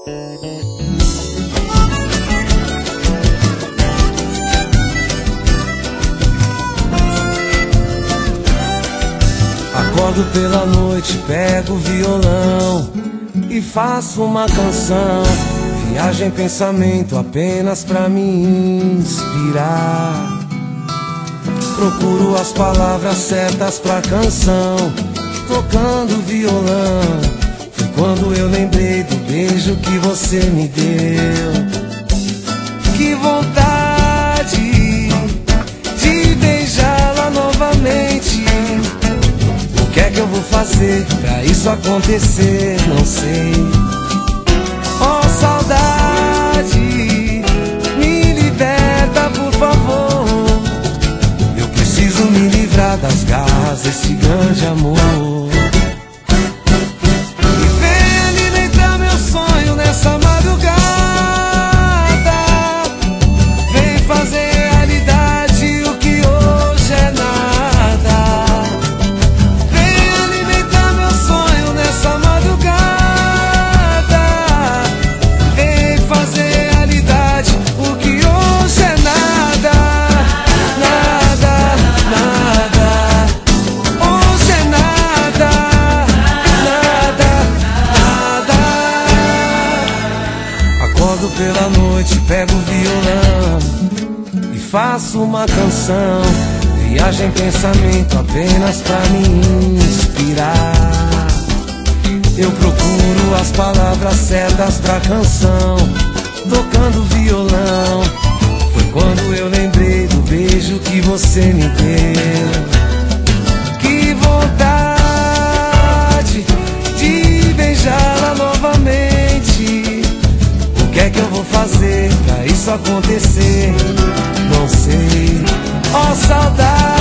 Acordo pela noite, pego o violão e faço uma canção. Viajo em pensamento apenas pra me inspirar. Procuro as palavras certas pra canção, tocando violão. Foi quando eu lembrei do beijo que você me deu. Que vontade de beijá-la novamente. O que é que eu vou fazer pra isso acontecer? Não sei. Oh, saudade, me liberta, por favor. Eu preciso me livrar das garras desse grande amor. E vem alimentar meu sonho nessa madrugada. Vem fazer realidade o que hoje é nada. Vem alimentar meu sonho nessa madrugada. Vem fazer realidade o que hoje é nada. Nada, nada. Hoje é nada. Nada, nada. Acordo pela noite, pego o violão e faço uma canção. Viajo em pensamento apenas pra me inspirar. Eu procuro as palavras certas pra canção, tocando violão. Foi quando eu lembrei do beijo que você me deu. Que vontade de beijá-la novamente. O que é que eu vou fazer pra isso acontecer? Não sei. Oh, saudade,